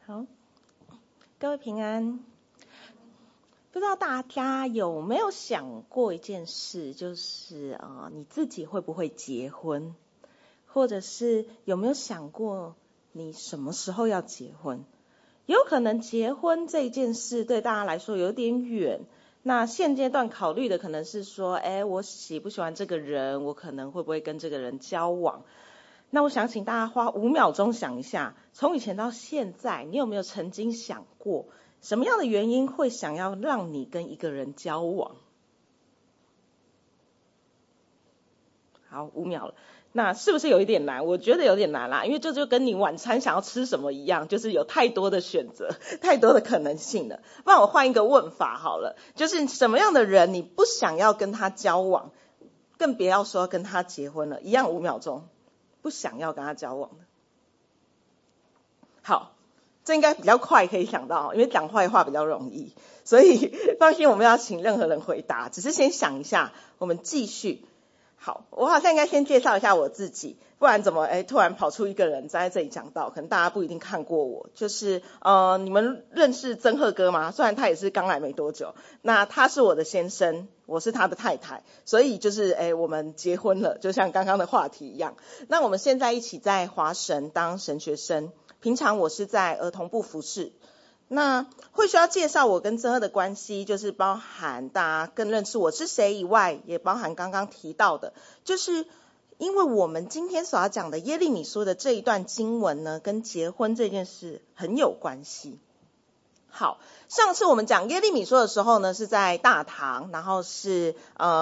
好，各位平安。不知道大家有没有想过一件事，就是你自己会不会结婚，或者是有没有想过你什么时候要结婚？有可能结婚这件事对大家来说有点远，那现阶段考虑的可能是说，我喜不喜欢这个人，我可能会不会跟这个人交往。那我想请大家花5秒钟想一下，从以前到现在，你有没有曾经想过什么样的原因会想要让你跟一个人交往？好，5秒了。那是不是有一点难？我觉得有点难啦，因为这就跟你晚餐想要吃什么一样，就是有太多的选择，太多的可能性了。不然我换一个问法好了，就是什么样的人你不想要跟他交往，更别要说跟他结婚了。一样5秒钟，不想要跟他交往的。好，这应该比较快可以想到，因为讲坏话比较容易，所以放心，我们要请任何人回答，只是先想一下，我们继续。好，我好像应该先介绍一下我自己，不然怎么突然跑出一个人站在这里讲到，可能大家不一定看过我。就是你们认识曾鹤哥吗？虽然他也是刚来没多久，那他是我的先生，我是他的太太，所以就是我们结婚了，就像刚刚的话题一样。那我们现在一起在华神当神学生，平常我是在儿童部服侍。那会需要介绍我跟曾鹤的关系，就是包含大家更认识我是谁以外，也包含刚刚提到的，就是因为我们今天所要讲的耶利米书的这一段经文呢，跟结婚这件事很有关系。好，上次我们讲耶利米书的时候呢，是在大堂，然后是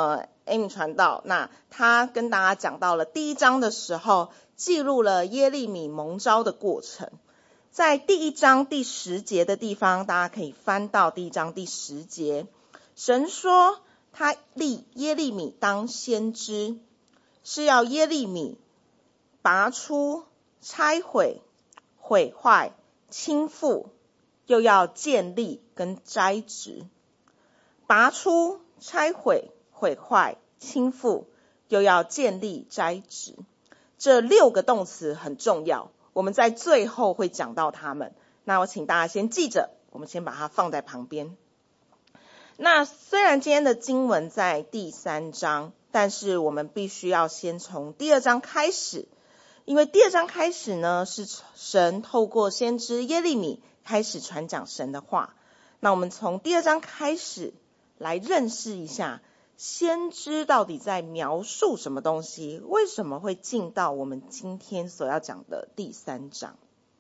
Amy 传道，那他跟大家讲到了第1章的时候，记录了耶利米蒙召的过程。在第1章第10节的地方，大家可以翻到第1章第10节。神说他立耶利米当先知，是要耶利米拔出、拆毁、毁坏、倾覆，又要建立跟摘植。拔出、拆毁、毁坏、倾覆，又要建立摘植。这6个动词很重要，我们在最后会讲到它们。那我请大家先记着，我们先把它放在旁边。那虽然今天的经文在第3章，但是我们必须要先从第2章开始，因为第2章开始呢，是神透过先知耶利米开始传讲神的话。那我们从第2章开始来认识一下先知到底在描述什么东西，为什么会进到我们今天所要讲的第3章。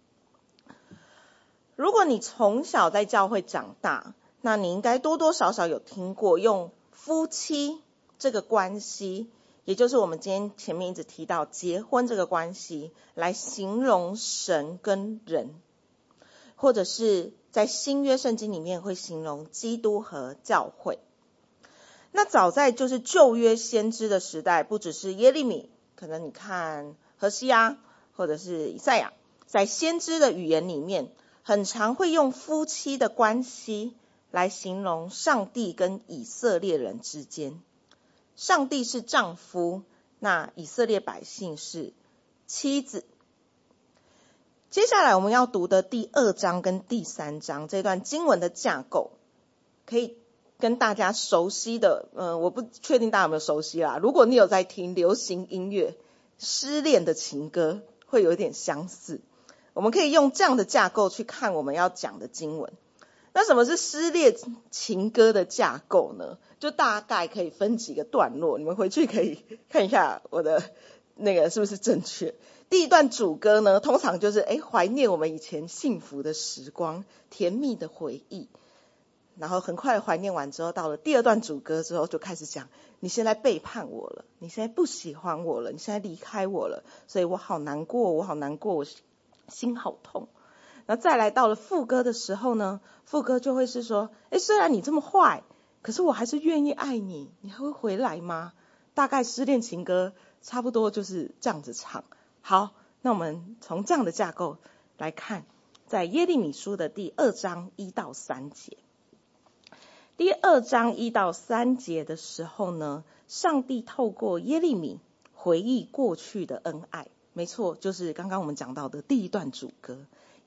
如果你从小在教会长大，那你应该多多少少有听过用夫妻这个关系，也就是我们今天前面一直提到结婚这个关系，来形容神跟人，或者是在新约圣经里面会形容基督和教会。那早在就是旧约先知的时代，不只是耶利米，可能你看何西阿或者是以赛亚，在先知的语言里面很常会用夫妻的关系来形容上帝跟以色列人之间。上帝是丈夫，那以色列百姓是妻子。接下来我们要读的第2章跟第3章这段经文的架构，可以跟大家熟悉的，我不确定大家有没有熟悉啦。如果你有在听流行音乐，失恋的情歌会有一点相似。我们可以用这样的架构去看我们要讲的经文。那什么是失恋情歌的架构呢？就大概可以分几个段落，你们回去可以看一下我的那个是不是正确。第一段主歌呢，通常就是怀念我们以前幸福的时光，甜蜜的回忆。然后很快怀念完之后，到了第2段主歌之后，就开始讲你现在背叛我了，你现在不喜欢我了，你现在离开我了，所以我好难过，我好难过，我心好痛。那再来到了副歌的时候呢，副歌就会是说，虽然你这么坏，可是我还是愿意爱你，你还会回来吗？大概失恋情歌差不多就是这样子唱。好，那我们从这样的架构来看，在耶利米书的第2章1到3节。第2章1到3节的时候呢，上帝透过耶利米回忆过去的恩爱，没错，就是刚刚我们讲到的第一段主歌。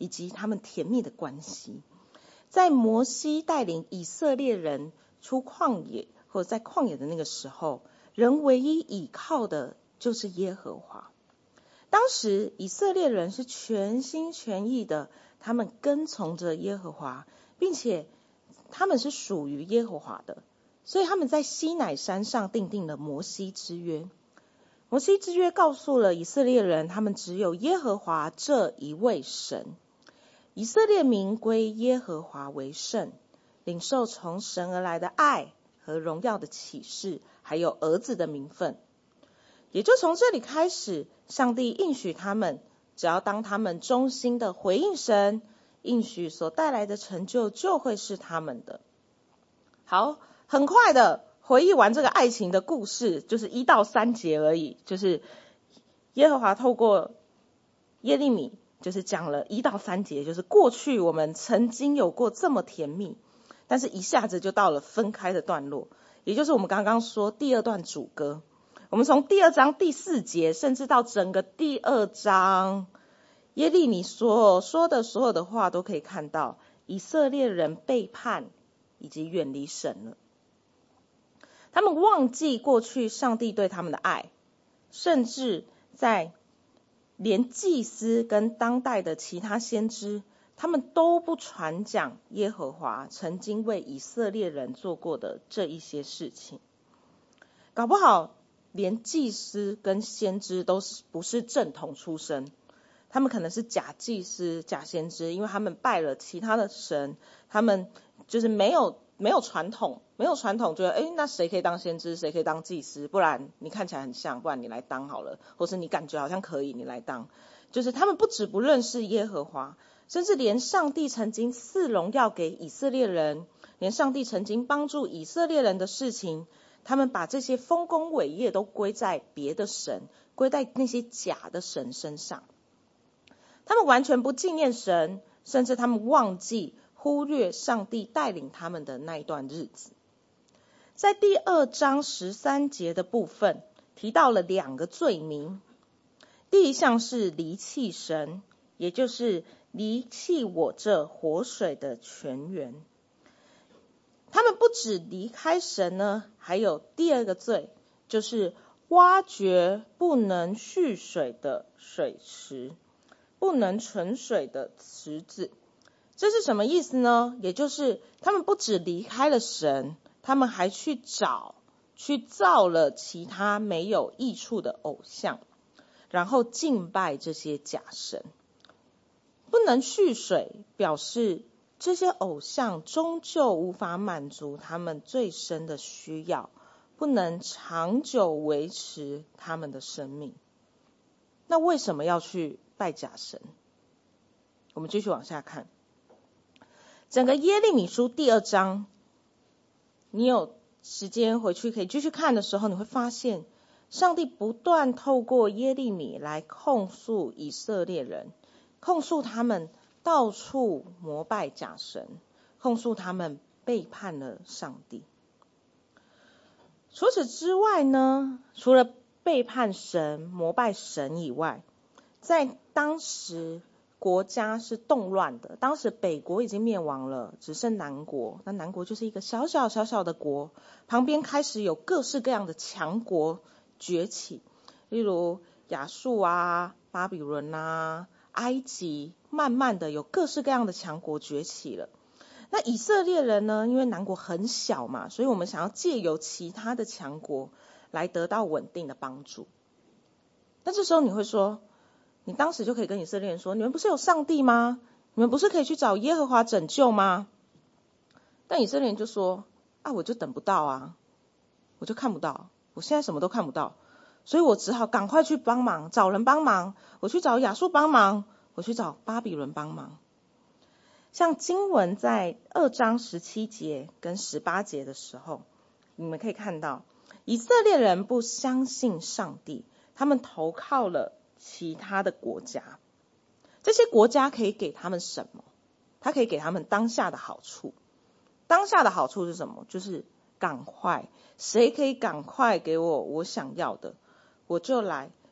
以及他们甜蜜的关系。在摩西带领以色列人出旷野，或者在旷野的那个时候，人唯一倚靠的就是耶和华。当时以色列人是全心全意的，他们跟从着耶和华，并且他们是属于耶和华的，所以他们在西乃山上订定了摩西之约。摩西之约告诉了以色列人，他们只有耶和华这一位神，以色列民归耶和华为圣，领受从神而来的爱和荣耀的启示，还有儿子的名分。也就从这里开始，上帝应许他们，只要当他们忠心的回应神，应许所带来的成就就会是他们的。好，很快的回忆完这个爱情的故事，就是1到3节而已，就是耶和华透过耶利米就是讲了1到3节，就是过去我们曾经有过这么甜蜜，但是一下子就到了分开的段落，也就是我们刚刚说第2段主歌。我们从第2章第4节，甚至到整个第2章，耶利米所说的所有的话都可以看到，以色列人背叛以及远离神了。他们忘记过去上帝对他们的爱，甚至在连祭司跟当代的其他先知，他们都不传讲耶和华曾经为以色列人做过的这一些事情。搞不好连祭司跟先知都不是正统出身，他们可能是假祭司假先知，因为他们拜了其他的神，他们就是没有传统，觉得那谁可以当先知，谁可以当祭司，不然你看起来很像，不然你来当好了，或是你感觉好像可以，你来当。就是他们不只不认识耶和华，甚至连上帝曾经赐荣耀给以色列人，连上帝曾经帮助以色列人的事情，他们把这些丰功伟业都归在别的神，归在那些假的神身上。他们完全不纪念神，甚至他们忘记忽略上帝带领他们的那一段日子。在第2章13节的部分提到了2个罪名，第一项是离弃神，也就是离弃我这活水的泉源。他们不止离开神呢，还有第2个罪，就是挖掘不能蓄水的水池，不能存水的池子。这是什么意思呢？也就是他们不止离开了神，他们还去造了其他没有益处的偶像，然后敬拜这些假神。不能蓄水，表示这些偶像终究无法满足他们最深的需要，不能长久维持他们的生命。那为什么要去拜假神？我们继续往下看。整个耶利米书第2章，你有时间回去可以继续看的时候，你会发现上帝不断透过耶利米来控诉以色列人，控诉他们到处膜拜假神，控诉他们背叛了上帝。除此之外呢，除了背叛神、膜拜神以外，在当时国家是动乱的，当时北国已经灭亡了，只剩南国。那南国就是一个小小的国，旁边开始有各式各样的强国崛起，例如亚述啊、巴比伦啊、埃及，慢慢的有各式各样的强国崛起了。那以色列人呢，因为南国很小嘛，所以我们想要借由其他的强国来得到稳定的帮助。那这时候你会说，你当时就可以跟以色列人说，你们不是有上帝吗？你们不是可以去找耶和华拯救吗？但以色列人就说，我就等不到啊，我就看不到，我现在什么都看不到，所以我只好赶快去帮忙，找人帮忙，我去找亚述帮忙，我去找巴比伦帮忙。像经文在2章17节跟18节的时候，你们可以看到以色列人不相信上帝，他们投靠了其他的国家。这些国家可以给他们什么？它可以给他们当下的好处。当下的好处是什么？就是赶快，谁可以赶快给我想要的，我就来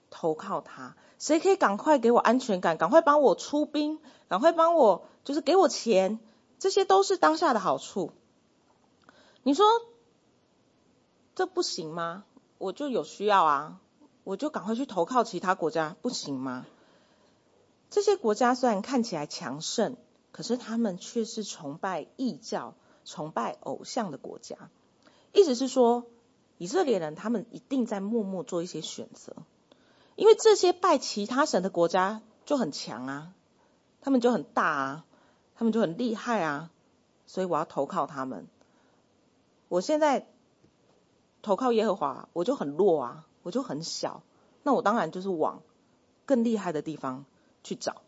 投靠他？谁可以赶快给我安全感，赶快帮我出兵，赶快帮我就是给我钱，这些都是当下的好处。你说这不行吗？我就有需要啊，我就赶快去投靠其他国家，不行吗？这些国家虽然看起来强盛，可是他们却是崇拜异教、崇拜偶像的国家。意思是说，以色列人他们一定在默默做一些选择，因为这些拜其他神的国家就很强啊，他们就很大啊，他们就很厉害啊，所以我要投靠他们。我现在投靠耶和华，我就很弱啊，我就很小，那我当然就是往更厉害的地方去找。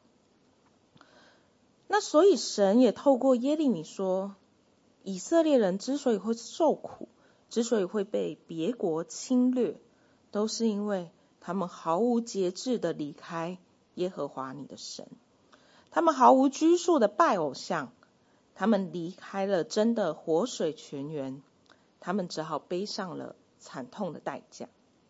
那所以神也透过耶利米说，以色列人之所以会受苦，之所以会被别国侵略，都是因为他们毫无节制的离开耶和华你的神，他们毫无拘束的拜偶像，他们离开了真的活水泉源，他们只好背上了惨痛的代价。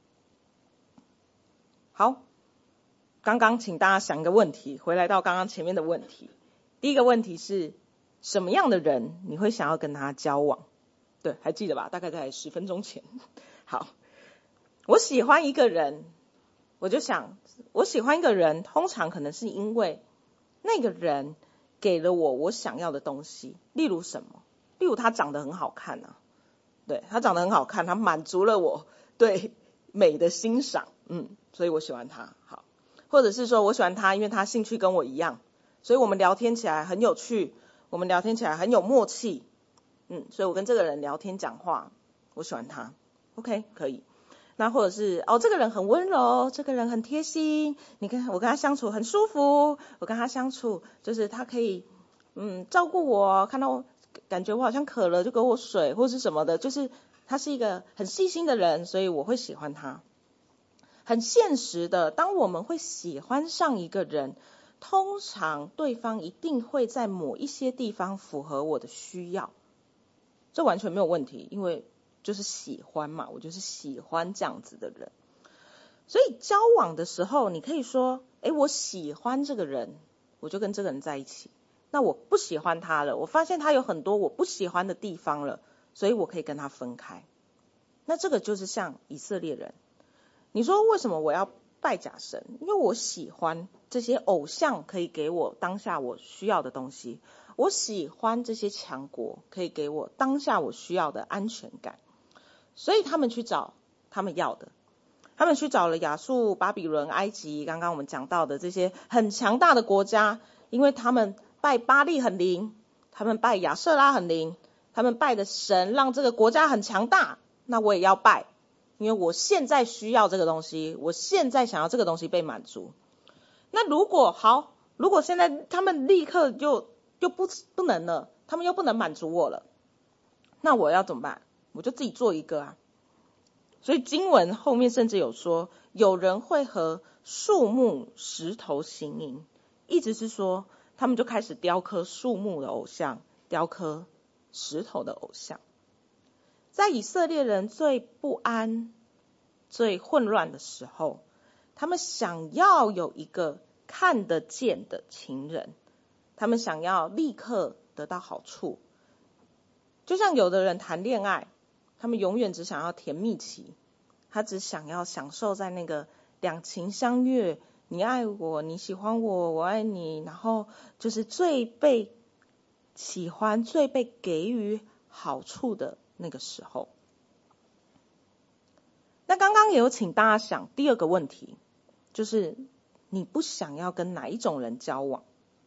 好，刚刚请大家想一个问题，回来到刚刚前面的问题。第一个问题是，什么样的人你会想要跟他交往？对，还记得吧？大概在10分钟前。好，我喜欢一个人，我就想，我喜欢一个人，通常可能是因为那个人给了我想要的东西。例如什么？例如他长得很好看啊，对，他长得很好看，他满足了我对美的欣赏，所以我喜欢他。好，或者是说我喜欢他，因为他兴趣跟我一样，所以我们聊天起来很有趣，我们聊天起来很有默契，所以我跟这个人聊天讲话，我喜欢他。OK， 可以。那或者是这个人很温柔，这个人很贴心，我跟他相处很舒服，我跟他相处就是他可以照顾我，看到我感觉我好像渴了就给我水或是什么的，就是他是一个很细心的人，所以我会喜欢他。很现实的，当我们会喜欢上一个人，通常对方一定会在某一些地方符合我的需要，这完全没有问题，因为就是喜欢嘛，我就是喜欢这样子的人。所以交往的时候，你可以说，我喜欢这个人，我就跟这个人在一起。那我不喜欢他了，我发现他有很多我不喜欢的地方了，所以我可以跟他分开。那这个就是像以色列人。你说为什么我要拜假神？因为我喜欢这些偶像可以给我当下我需要的东西，我喜欢这些强国可以给我当下我需要的安全感，所以他们去找他们要的，他们去找了亚述、巴比伦、埃及，刚刚我们讲到的这些很强大的国家，因为他们拜巴力很灵，他们拜亚舍拉很灵，他们拜的神让这个国家很强大，那我也要拜，因为我现在需要这个东西，我现在想要这个东西被满足。那如果现在他们立刻就不能了，他们又不能满足我了，那我要怎么办？我就自己做一个啊。所以经文后面甚至有说，有人会和树木、石头行淫，意思是说他们就开始雕刻树木的偶像，雕刻石头的偶像。在以色列人最不安、最混乱的时候，他们想要有一个看得见的情人，他们想要立刻得到好处。就像有的人谈恋爱，他们永远只想要甜蜜期，他只想要享受在那个两情相悦，你爱我，你喜欢我，我爱你，然后就是最被喜欢、最被给予好处的那个时候。那刚刚也有请大家想第二个问题，就是你不想要跟哪一种人交往？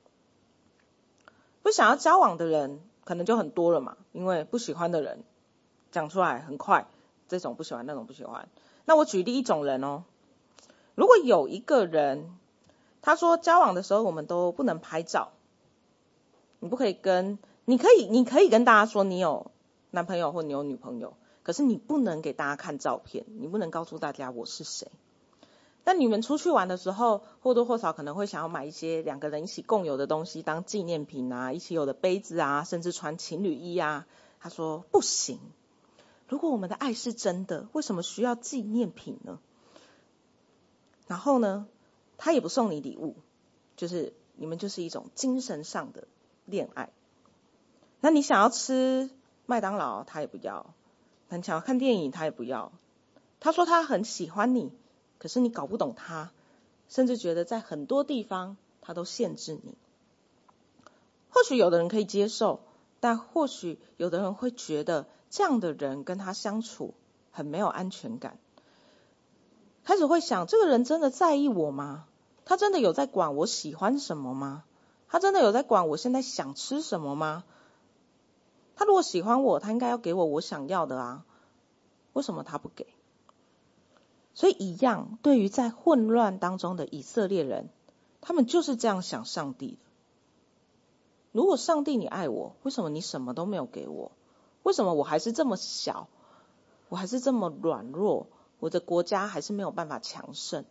不想要交往的人可能就很多了嘛，因为不喜欢的人讲出来很快，这种不喜欢，那种不喜欢。那我举例一种人哦，如果有一个人他说交往的时候我们都不能拍照，你可以跟大家说你有男朋友或你有女朋友，可是你不能给大家看照片，你不能告诉大家我是谁。但你们出去玩的时候，或多或少可能会想要买一些两个人一起共有的东西当纪念品啊，一起有的杯子啊，甚至穿情侣衣啊。他说不行，如果我们的爱是真的，为什么需要纪念品呢？ 然后呢，他也不送你礼物，就是你们就是一种精神上的恋爱。那你想要吃麦当劳，他也不要；你想要看电影，他也不要。他说他很喜欢你，可是你搞不懂他，甚至觉得在很多地方他都限制你。或许有的人可以接受，但或许有的人会觉得这样的人跟他相处很没有安全感。开始会想，这个人真的在意我吗？他真的有在管我喜欢什么吗？他真的有在管我现在想吃什么吗？他如果喜欢我，他应该要给我想要的啊，为什么他不给？所以一样，对于在混乱当中的以色列人，他们就是这样想上帝的。如果上帝你爱我，为什么你什么都没有给我？为什么我还是这么小？我还是这么软弱？我的国家还是没有办法强盛？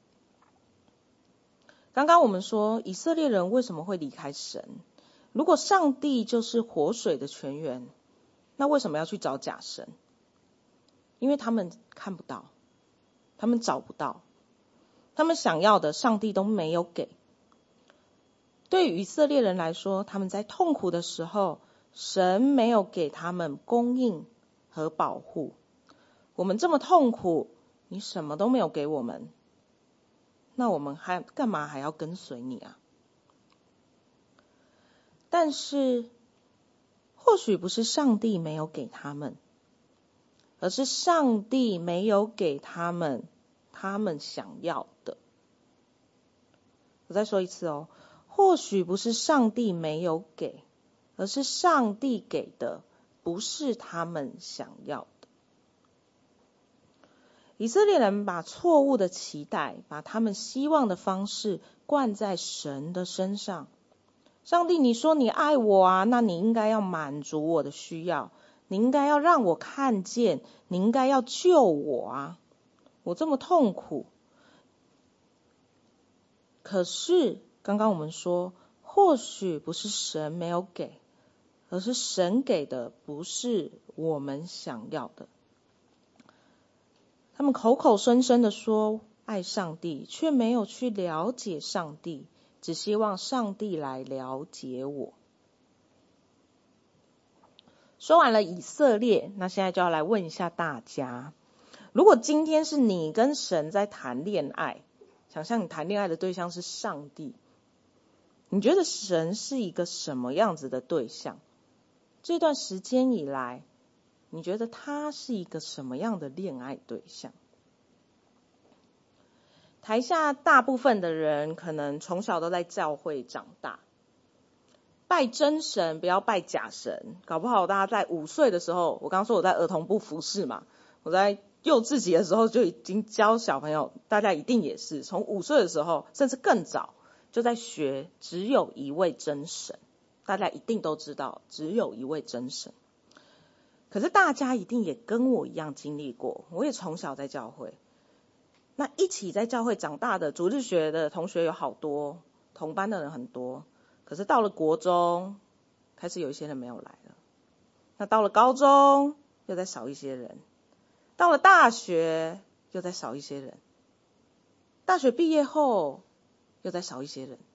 刚刚我们说以色列人为什么会离开神？如果上帝就是活水的泉源，那为什么要去找假神？因为他们看不到，他们找不到，他们想要的上帝都没有给。对于以色列人来说，他们在痛苦的时候，神没有给他们供应和保护。我们这么痛苦，你什么都没有给我们，那我们干嘛还要跟随你啊？但是或许不是上帝没有给他们，而是上帝没有给他们他们想要的。我再说一次哦，或许不是上帝没有给，而是上帝给的不是他们想要的。以色列人把错误的期待，把他们希望的方式灌在神的身上。上帝，你说你爱我啊，那你应该要满足我的需要，你应该要让我看见，你应该要救我啊，我这么痛苦。可是刚刚我们说，或许不是神没有给，而是神给的不是我们想要的。他们口口声声的说爱上帝，却没有去了解上帝，只希望上帝来了解我。说完了以色列，那现在就要来问一下大家，如果今天是你跟神在谈恋爱，想象你谈恋爱的对象是上帝，你觉得神是一个什么样子的对象？这段时间以来，你觉得他是一个什么样的恋爱对象？台下大部分的人可能从小都在教会长大，拜真神不要拜假神，搞不好大家在5岁的时候，我刚刚说我在儿童部服侍嘛，我在幼稚级的时候就已经教小朋友，大家一定也是从5岁的时候，甚至更早就在学只有一位真神，大家一定都知道只有一位真神。可是大家一定也跟我一样经历过，我也从小在教会，那一起在教会长大的主日学的同学有好多，同班的人很多，可是到了国中开始有一些人没有来了，那到了高中又再少一些人，到了大学又再少一些人，大学毕业后又再少一些人。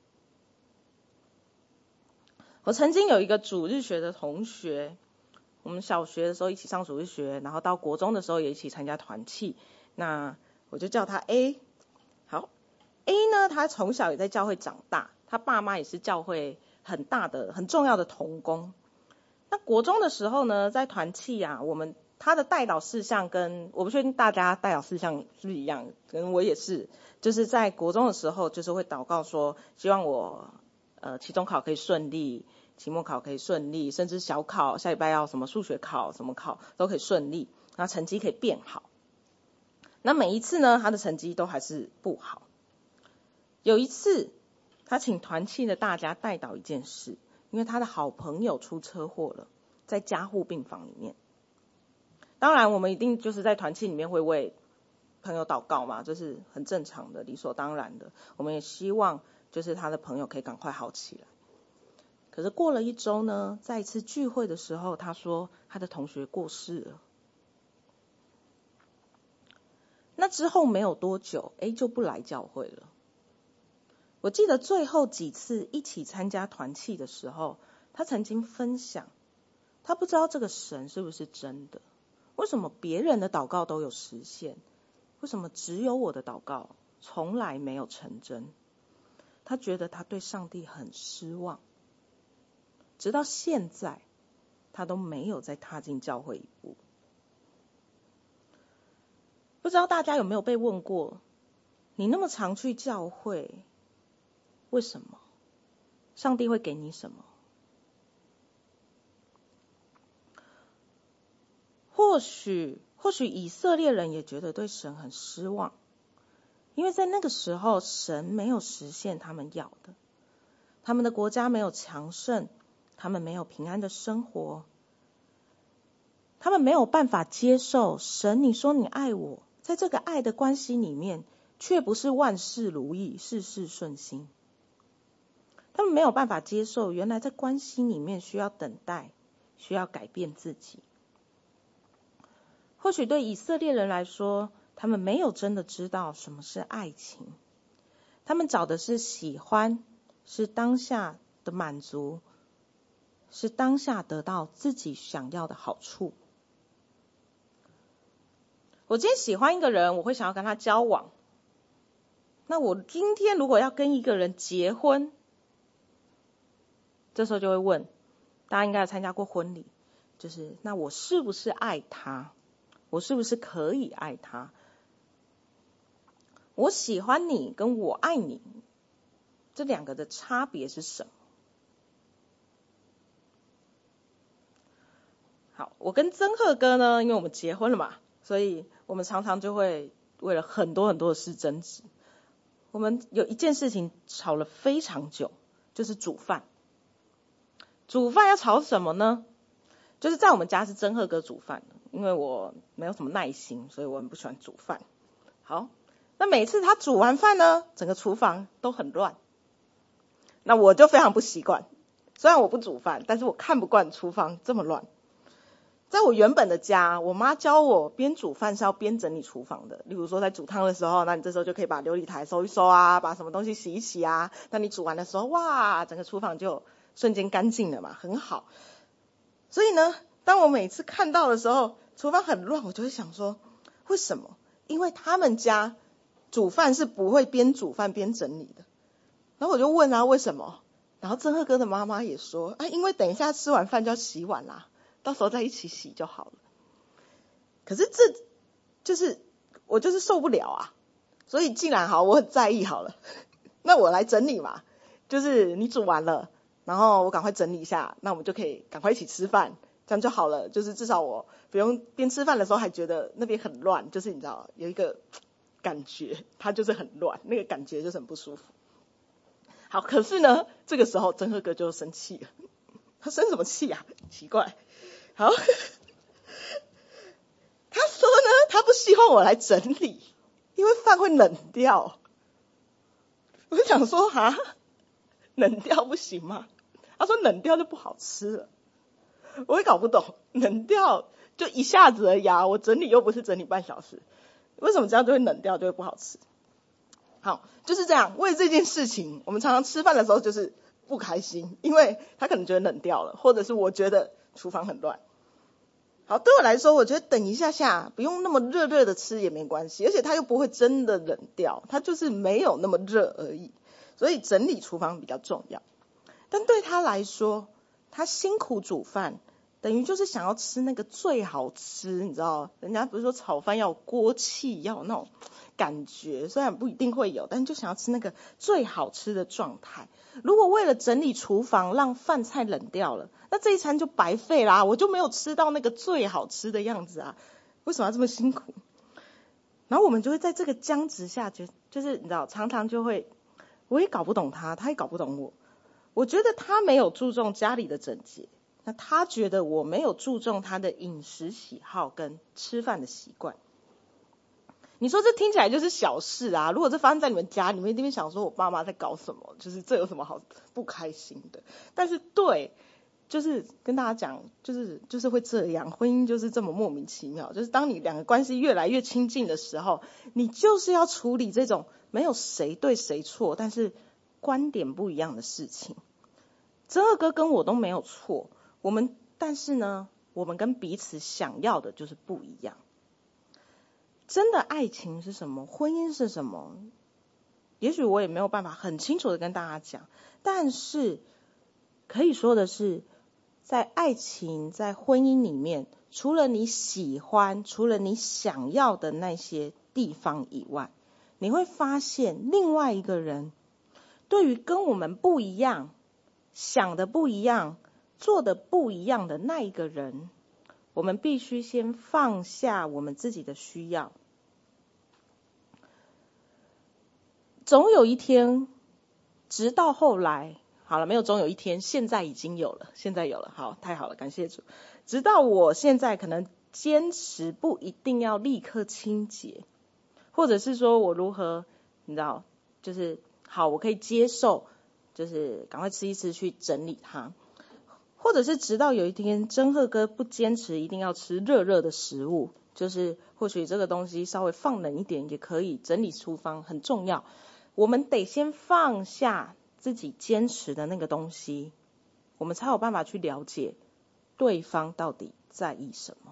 我曾经有一个主日学的同学，我们小学的时候一起上主日学，然后到国中的时候也一起参加团契，那我就叫他 A。 好， A 呢，他从小也在教会长大，他爸妈也是教会很大的很重要的同工。那国中的时候呢，在团契啊，他的代祷事项跟我不确定大家代祷事项是不是一样，跟我也是，就是在国中的时候就是会祷告说，希望我期中考可以顺利，期末考可以顺利，甚至小考下礼拜要什么数学考什么考都可以顺利，那成绩可以变好。那每一次呢，他的成绩都还是不好。有一次他请团契的大家代祷一件事，因为他的好朋友出车祸了，在加护病房里面。当然我们一定就是在团契里面会为朋友祷告嘛，这是很正常的理所当然的，我们也希望就是他的朋友可以赶快好起来。可是过了1周呢，在一次聚会的时候，他说他的同学过世了。那之后没有多久，就不来教会了。我记得最后几次一起参加团契的时候，他曾经分享，他不知道这个神是不是真的，为什么别人的祷告都有实现，为什么只有我的祷告从来没有成真。他觉得他对上帝很失望，直到现在他都没有再踏进教会一步。不知道大家有没有被问过，你那么常去教会，为什么？上帝会给你什么？或许以色列人也觉得对神很失望，因为在那个时候神没有实现他们要的，他们的国家没有强盛，他们没有平安的生活，他们没有办法接受神你说你爱我，在这个爱的关系里面却不是万事如意，事事顺心。他们没有办法接受原来在关系里面需要等待，需要改变自己。或许对以色列人来说，他们没有真的知道什么是爱情，他们找的是喜欢，是当下的满足，是当下得到自己想要的好处。我今天喜欢一个人，我会想要跟他交往，那我今天如果要跟一个人结婚，这时候就会问，大家应该有参加过婚礼，就是那我是不是爱他，我是不是可以爱他？我喜欢你跟我爱你，这两个的差别是什么？好，我跟曾贺哥呢，因为我们结婚了嘛，所以我们常常就会为了很多的事争执。我们有一件事情吵了非常久，就是煮饭。煮饭要吵什么呢？就是在我们家是曾贺哥煮饭的，因为我没有什么耐心，所以我很不喜欢煮饭。好，那每次他煮完饭呢，整个厨房都很乱，那我就非常不习惯。虽然我不煮饭，但是我看不惯厨房这么乱。在我原本的家，我妈教我边煮饭是要边整理厨房的。例如说在煮汤的时候，那你这时候就可以把琉璃台收一收啊，把什么东西洗一洗啊。那你煮完的时候，哇，整个厨房就瞬间干净了嘛，很好。所以呢，当我每次看到的时候，厨房很乱，我就会想说，为什么？因为他们家煮饭是不会边煮饭边整理的。然后我就问啊，为什么？然后曾贺哥的妈妈也说，因为等一下吃完饭就要洗碗啦，到时候再一起洗就好了。可是这就是我就是受不了啊，所以既然好，我很在意好了，那我来整理嘛，就是你煮完了，然后我赶快整理一下，那我们就可以赶快一起吃饭，这样就好了。就是至少我不用边吃饭的时候还觉得那边很乱，就是你知道有一个感觉，它就是很乱，那个感觉就是很不舒服。好，可是呢，这个时候曾贺哥就生气了，他生什么气啊？奇怪。好，他说呢，他不希望我来整理，因为饭会冷掉。我就想说，冷掉不行吗？他说冷掉就不好吃了。我也搞不懂，冷掉就一下子而已啊，我整理又不是整理半小时，为什么这样就会冷掉，就会不好吃？好，就是这样。为这件事情，我们常常吃饭的时候就是不开心，因为他可能觉得冷掉了，或者是我觉得厨房很乱。好，对我来说，我觉得等一下下不用那么热的吃也没关系，而且它又不会真的冷掉，它就是没有那么热而已。所以整理厨房比较重要。但对他来说，他辛苦煮饭，等于就是想要吃那个最好吃，你知道，人家不是说炒饭要有锅气，要有那种感觉，虽然不一定会有，但就想要吃那个最好吃的状态。如果为了整理厨房让饭菜冷掉了，那这一餐就白费啦，我就没有吃到那个最好吃的样子啊，为什么要这么辛苦？然后我们就会在这个僵持下，就是你知道，常常就会，我也搞不懂他，他也搞不懂我。我觉得他没有注重家里的整洁，那他觉得我没有注重他的饮食喜好跟吃饭的习惯。你说这听起来就是小事啊，如果这发生在你们家，你们一定会想说我爸妈在搞什么，就是这有什么好不开心的。但是对就是跟大家讲，就是会这样，婚姻就是这么莫名其妙。就是当你两个关系越来越亲近的时候，你就是要处理这种没有谁对谁错，但是观点不一样的事情。真二哥跟我都没有错，但是呢，我们跟彼此想要的就是不一样。真的爱情是什么？婚姻是什么？也许我也没有办法很清楚的跟大家讲，但是可以说的是，在爱情、在婚姻里面，除了你喜欢、除了你想要的那些地方以外，你会发现另外一个人对于跟我们不一样、想的不一样、做的不一样的那一个人，我们必须先放下我们自己的需要。总有一天，直到后来，好了，没有总有一天，现在已经有了，现在有了，好，太好了，感谢主。直到我现在可能坚持不一定要立刻清洁，或者是说我如何，你知道，就是好，我可以接受，就是赶快吃一吃去整理它，或者是直到有一天真赫哥不坚持一定要吃热热的食物，就是或许这个东西稍微放冷一点也可以，整理厨房很重要。我们得先放下自己坚持的那个东西，我们才有办法去了解对方到底在意什么。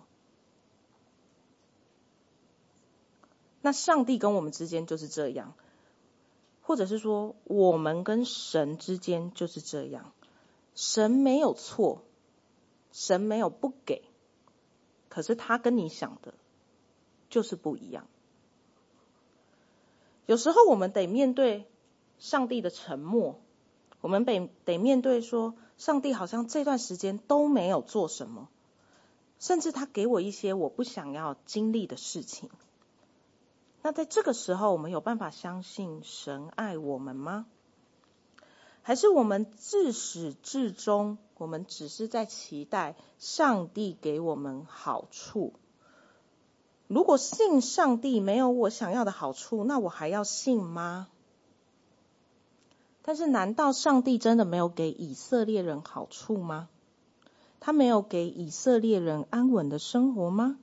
那上帝跟我们之间就是这样，或者是说我们跟神之间就是这样。神没有错，神没有不给，可是他跟你想的就是不一样。有时候我们得面对上帝的沉默，我们得面对说，上帝好像这段时间都没有做什么，甚至他给我一些我不想要经历的事情。那在这个时候，我们有办法相信神爱我们吗？还是我们自始至终，我们只是在期待上帝给我们好处？如果信上帝没有我想要的好处，那我还要信吗？但是难道上帝真的没有给以色列人好处吗？他没有给以色列人安稳的生活吗？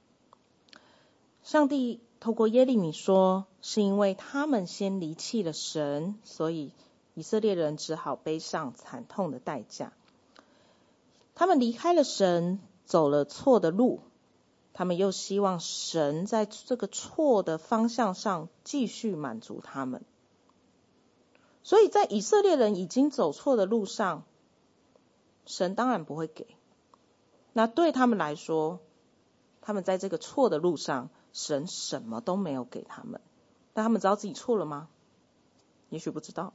上帝透过耶利米说，是因为他们先离弃了神，所以以色列人只好背上惨痛的代价。他们离开了神，走了错的路，他们又希望神在这个错的方向上继续满足他们。所以在以色列人已经走错的路上，神当然不会给。那对他们来说，他们在这个错的路上，神什么都没有给他们。但他们知道自己错了吗？也许不知道。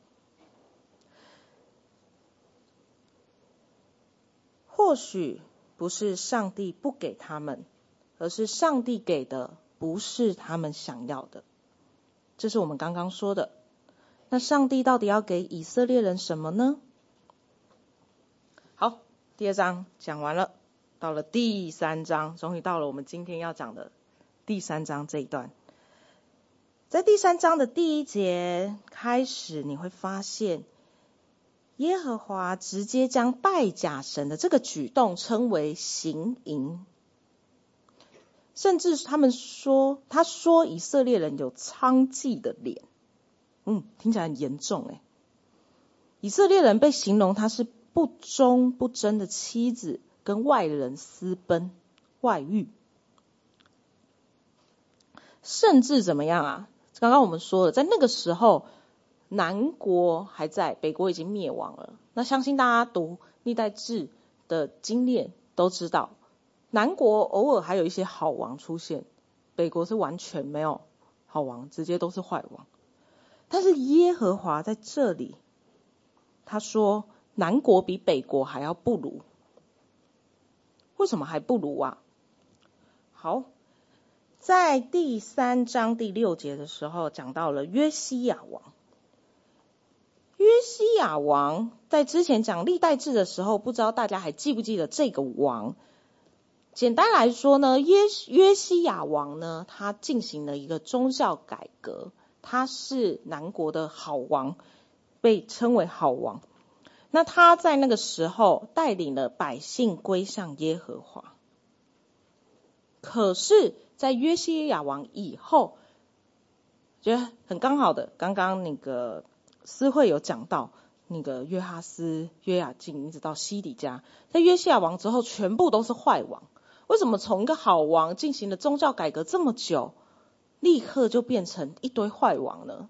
或许不是上帝不给他们，而是上帝给的不是他们想要的。这是我们刚刚说的。那上帝到底要给以色列人什么呢？好，第2章讲完了，到了第3章，终于到了我们今天要讲的第3章这一段。在第3章的第1节开始，你会发现耶和华直接将拜假神的这个举动称为行淫，甚至他说以色列人有娼妓的脸。听起来很严重诶。以色列人被形容他是不忠不贞的妻子，跟外人私奔外遇，甚至怎么样啊？刚刚我们说了，在那个时候南国还在，北国已经灭亡了。那相信大家读历代志的经验都知道，南国偶尔还有一些好王出现，北国是完全没有好王，直接都是坏王。但是耶和华在这里他说南国比北国还要不如。为什么还不如啊？好，在第3章第6节的时候讲到了约西亚王。约西亚王在之前讲历代志的时候，不知道大家还记不记得这个王。简单来说呢，约西亚王呢，他进行了一个宗教改革，他是南国的好王，被称为好王。 那他在那个时候带领了百姓归向耶和华。可是在约西亚王以后，觉得很刚好的，刚刚那个思慧有讲到，那个约哈斯、约雅敬一直到西底家，在约西亚王之后全部都是坏王。为什么从一个好王进行了宗教改革这么久，立刻就变成一堆坏王呢？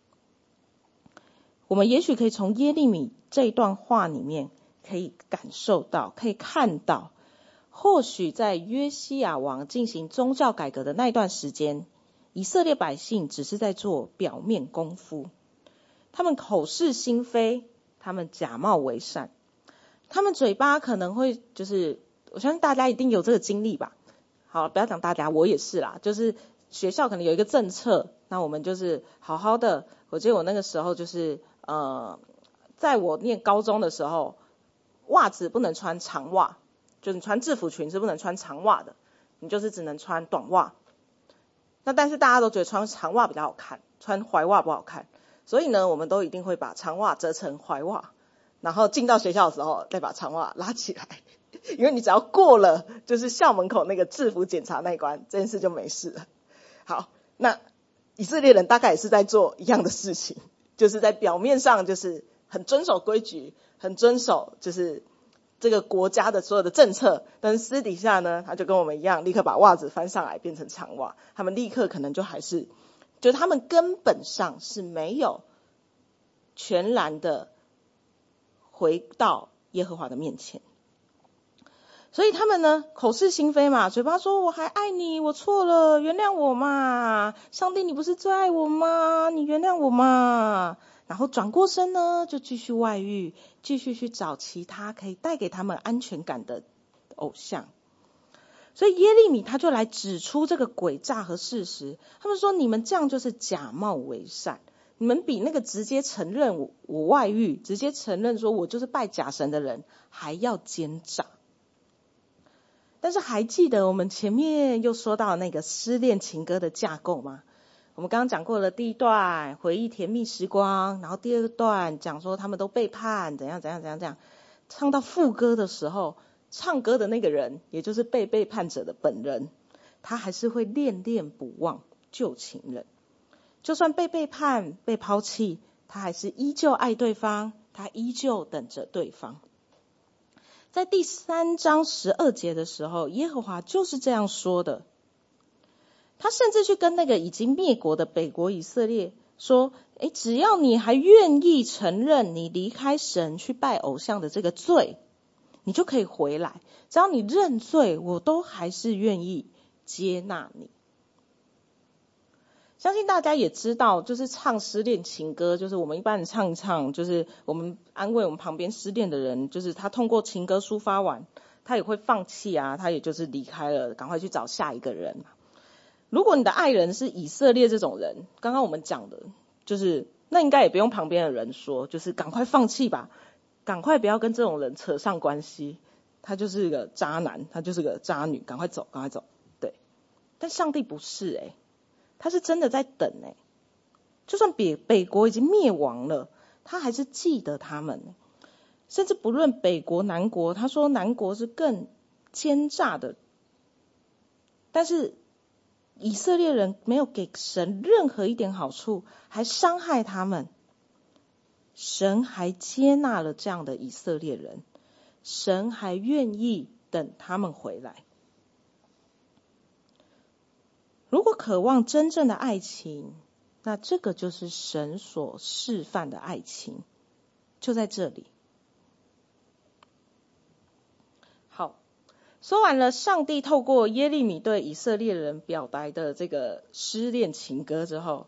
我们也许可以从耶利米这一段话里面可以感受到，可以看到，或许在约西亚王进行宗教改革的那段时间，以色列百姓只是在做表面功夫，他们口是心非，他们假冒为善，他们嘴巴可能会我相信大家一定有这个经历吧。好，不要讲大家，我也是啦，就是学校可能有一个政策，那我们就是好好的，我记得我那个时候在我念高中的时候，袜子不能穿长袜，就是你穿制服裙是不能穿长袜的，你就是只能穿短袜。那但是大家都觉得穿长袜比较好看，穿踝袜不好看，所以呢，我们都一定会把长袜折成踝袜，然后进到学校的时候再把长袜拉起来，因为你只要过了就是校门口那个制服检查那一关，这件事就没事了。好，那以色列人大概也是在做一样的事情，就是在表面上就是很遵守规矩，很遵守就是这个国家的所有的政策，但是私底下呢，他就跟我们一样，立刻把袜子翻上来变成长袜，他们立刻可能就他们根本上是没有全然的回到耶和华的面前。所以他们呢，口是心非嘛，嘴巴说我还爱你，我错了，原谅我嘛，上帝你不是最爱我吗？你原谅我嘛。然后转过身呢，就继续外遇，继续去找其他可以带给他们安全感的偶像。所以耶利米他就来指出这个诡诈和事实，他们说你们这样就是假冒为善，你们比那个直接承认我外遇，直接承认说我就是拜假神的人还要奸诈。但是还记得我们前面又说到那个失恋情歌的架构吗？我们刚刚讲过了第一段回忆甜蜜时光，然后第二段讲说他们都背叛怎样怎样怎样怎样，唱到副歌的时候，唱歌的那个人也就是被背叛者的本人，他还是会恋恋不忘旧情人，就算被背叛被抛弃，他还是依旧爱对方，他依旧等着对方。在第3章12节的时候，耶和华就是这样说的，他甚至去跟那个已经灭国的北国以色列说，只要你还愿意承认你离开神去拜偶像的这个罪，你就可以回来，只要你认罪，我都还是愿意接纳你。相信大家也知道，就是唱失恋情歌，就是我们一般人唱一唱，就是我们安慰我们旁边失恋的人，就是他通过情歌抒发完，他也会放弃啊，他也就是离开了，赶快去找下一个人嘛。如果你的爱人是以色列这种人，刚刚我们讲的就是那应该也不用旁边的人说，就是赶快放弃吧，赶快不要跟这种人扯上关系，他就是个渣男，他就是个渣女，赶快走赶快走。对，但上帝不是他是真的在等就算北国已经灭亡了，他还是记得他们甚至不论北国南国，他说南国是更奸诈的，但是以色列人没有给神任何一点好处，还伤害他们，神还接纳了这样的以色列人，神还愿意等他们回来。如果渴望真正的爱情，那这个就是神所示范的爱情，就在这里。好，说完了上帝透过耶利米对以色列人表达的这个失恋情歌之后，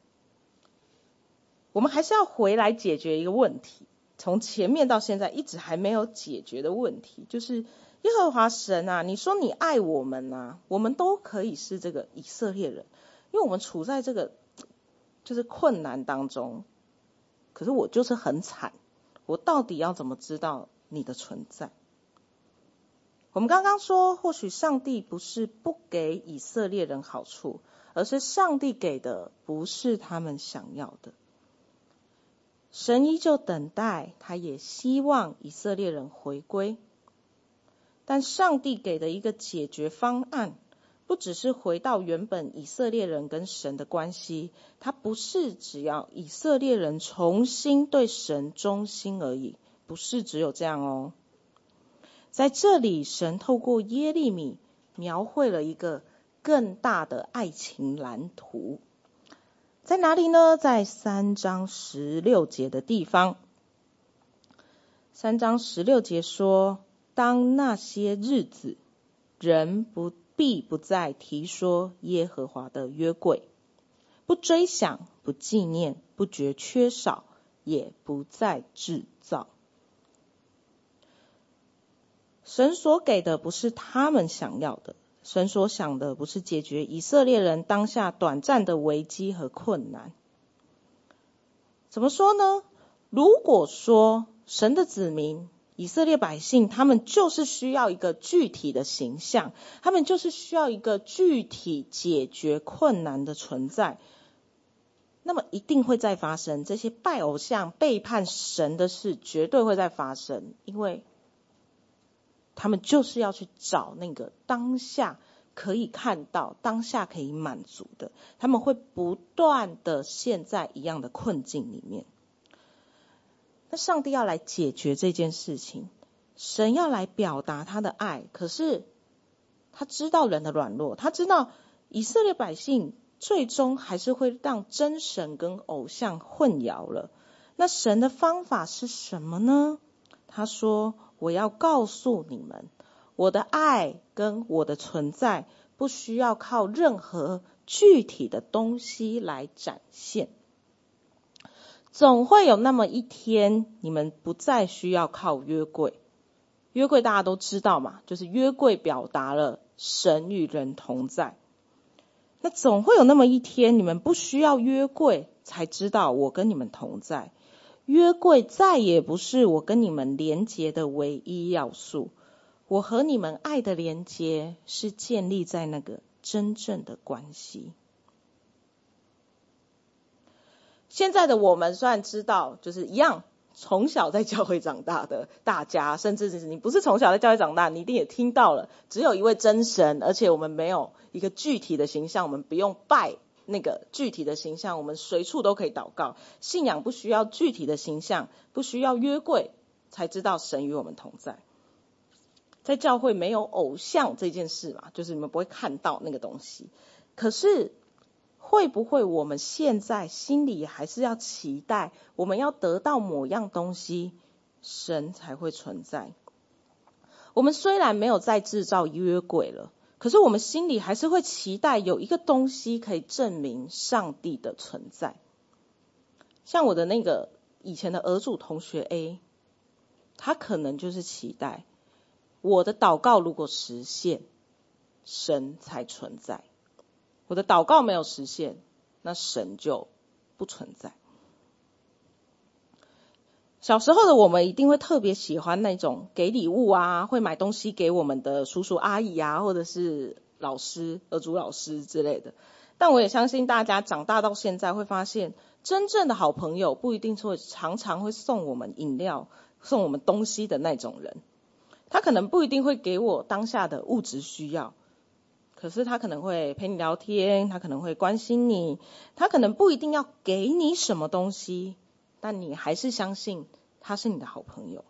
我们还是要回来解决一个问题，从前面到现在一直还没有解决的问题，就是耶和华神啊，你说你爱我们啊，我们都可以是这个以色列人，因为我们处在这个就是困难当中，可是我就是很惨，我到底要怎么知道你的存在？我们刚刚说，或许上帝不是不给以色列人好处，而是上帝给的不是他们想要的。 神依旧等待，他也希望以色列人回归。但上帝给的一个解决方案，不只是回到原本以色列人跟神的关系，它不是只要以色列人重新对神忠心而已，不是只有这样哦。在这里，神透过耶利米描绘了一个更大的爱情蓝图。在哪里呢？在3章16节的地方。3章16节说，当那些日子，人必不再提说耶和华的约柜，不追想，不纪念，不觉缺少，也不再制造。神所给的不是他们想要的，神所想的不是解决以色列人当下短暂的危机和困难。怎么说呢？如果说神的子民以色列百姓，他们就是需要一个具体的形象，他们就是需要一个具体解决困难的存在，那么一定会再发生，这些拜偶像背叛神的事绝对会再发生，因为他们就是要去找那个当下可以看到，当下可以满足的，他们会不断的陷在一样的困境里面。那上帝要来解决这件事情，神要来表达他的爱，可是他知道人的软弱，他知道以色列百姓最终还是会让真神跟偶像混淆了。那神的方法是什么呢？他说，我要告诉你们，我的爱跟我的存在不需要靠任何具体的东西来展现。总会有那么一天，你们不再需要靠约柜。约柜大家都知道嘛，就是约柜表达了神与人同在。那总会有那么一天，你们不需要约柜，才知道我跟你们同在。约柜再也不是我跟你们连结的唯一要素，我和你们爱的连结是建立在那个真正的关系。现在的我们虽然知道，就是一样从小在教会长大的大家，甚至是你不是从小在教会长大，你一定也听到了，只有一位真神，而且我们没有一个具体的形象，我们不用拜那个具体的形象，我们随处都可以祷告。信仰不需要具体的形象，不需要约柜，才知道神与我们同在。在教会没有偶像这件事嘛，就是你们不会看到那个东西。可是会不会我们现在心里还是要期待，我们要得到某样东西，神才会存在？我们虽然没有再制造约柜了，可是我们心里还是会期待有一个东西可以证明上帝的存在。像我的那个以前的儿主同学 A， 他可能就是期待我的祷告如果实现，神才存在。我的祷告没有实现，那神就不存在。小时候的我们一定会特别喜欢那种给礼物啊，会买东西给我们的叔叔阿姨啊，或者是老师、儿主老师之类的。但我也相信大家长大到现在会发现，真正的好朋友不一定会常常会送我们饮料、送我们东西的那种人。他可能不一定会给我当下的物质需要，可是他可能会陪你聊天，他可能会关心你，他可能不一定要给你什么东西，但你还是相信他是你的好朋友。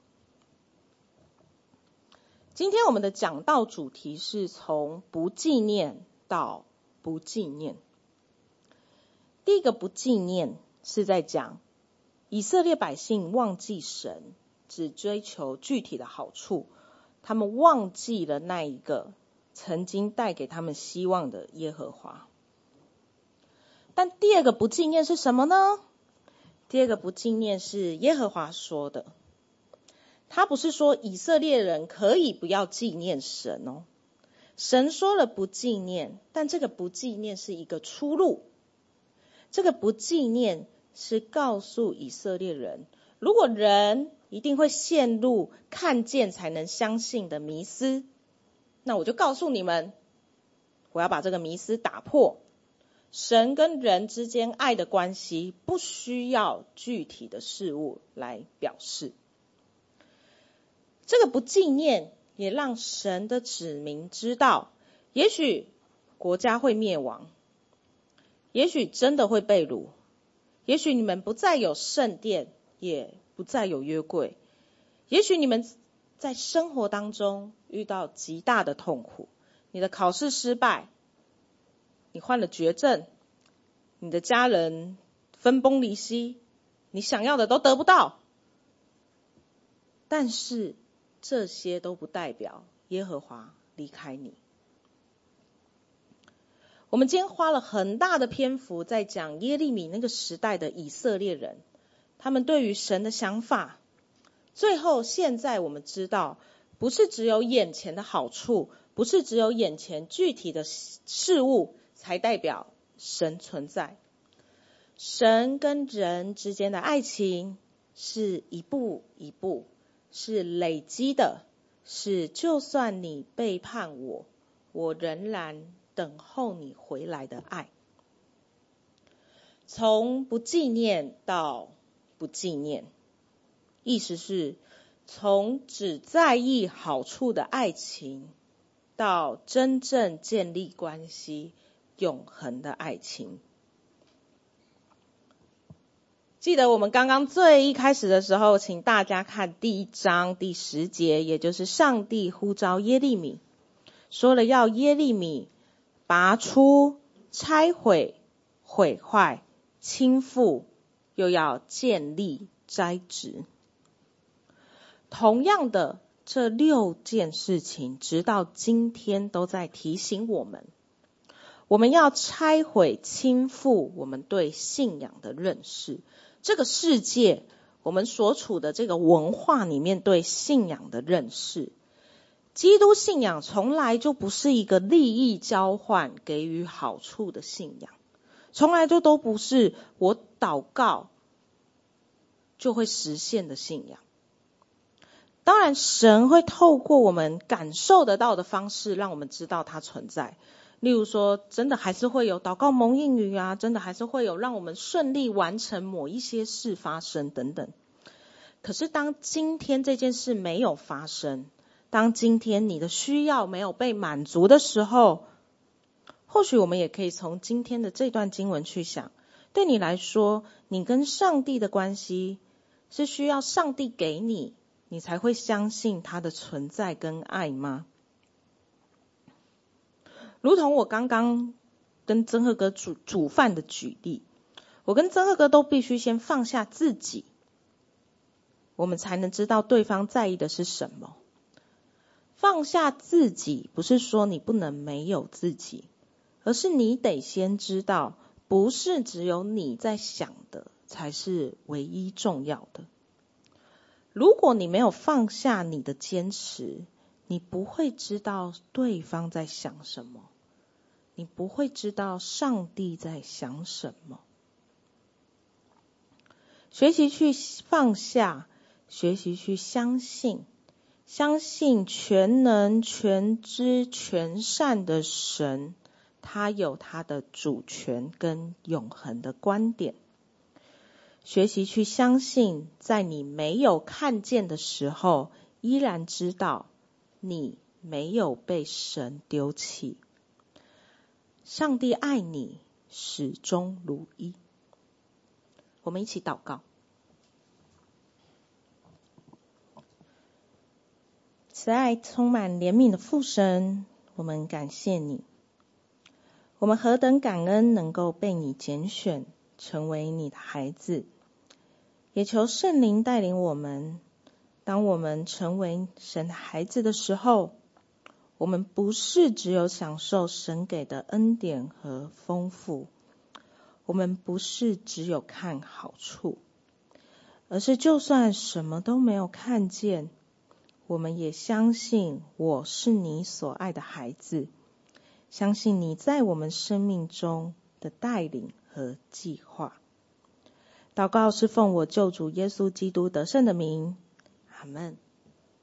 今天我们的讲道主题是从不纪念到不纪念。第一个不纪念是在讲以色列百姓忘记神，只追求具体的好处，他们忘记了那一个曾经带给他们希望的耶和华。但第二个不纪念是什么呢？第二个不纪念是耶和华说的，他不是说以色列人可以不要纪念神哦，神说了不纪念，但这个不纪念是一个出路。这个不纪念是告诉以色列人，如果人一定会陷入看见才能相信的迷思，那我就告诉你们，我要把这个迷思打破。 神跟人之间爱的关系不需要具体的事物来表示。这个不纪念也让神的子民知道，也许国家会灭亡，也许真的会被掳，也许你们不再有圣殿，也不再有约柜，也许你们在生活当中遇到极大的痛苦，你的考试失败，你患了绝症，你的家人分崩离析，你想要的都得不到。但是这些都不代表耶和华离开你。我们今天花了很大的篇幅在讲耶利米那个时代的以色列人，他们对于神的想法。最后现在我们知道，不是只有眼前的好处，不是只有眼前具体的事物才代表神存在。神跟人之间的爱情是一步一步，是累积的，是就算你背叛我，我仍然等候你回来的爱。从不纪念到不纪念，意思是从只在意好处的爱情到真正建立关系永恒的爱情。记得我们刚刚最一开始的时候，请大家看第1章第10节，也就是上帝呼召耶利米，说了要耶利米拔出、拆毁、毁坏、倾覆，又要建立、栽植。同样的，这6件事情直到今天都在提醒我们，我们要拆毁、倾覆我们对信仰的认识。这个世界，我们所处的这个文化里面对信仰的认识，基督信仰从来就不是一个利益交换、给予好处的信仰，从来就都不是我祷告就会实现的信仰。当然，神会透过我们感受得到的方式，让我们知道它存在。例如说，真的还是会有祷告蒙应允啊，真的还是会有让我们顺利完成某一些事发生等等。可是当今天这件事没有发生，当今天你的需要没有被满足的时候，或许我们也可以从今天的这段经文去想，对你来说，你跟上帝的关系是需要上帝给你，你才会相信他的存在跟爱吗？如同我刚刚跟曾赫哥煮饭的举例，我跟曾赫哥都必须先放下自己，我们才能知道对方在意的是什么。放下自己不是说你不能没有自己，而是你得先知道，不是只有你在想的才是唯一重要的。如果你没有放下你的坚持，你不会知道对方在想什么，你不会知道上帝在想什么。学习去放下，学习去相信，相信全能、全知、全善的神，他有他的主权跟永恒的观点。学习去相信，在你没有看见的时候，依然知道你没有被神丢弃。上帝爱你，始终如一。我们一起祷告。慈爱充满怜悯的父神，我们感谢你。我们何等感恩能够被你拣选，成为你的孩子。也求圣灵带领我们，当我们成为神的孩子的时候，我们不是只有享受神给的恩典和丰富，我们不是只有看好处，而是就算什么都没有看见，我们也相信我是你所爱的孩子，相信你在我们生命中的带领和计划。祷告是奉我救主耶稣基督得胜的名，阿们。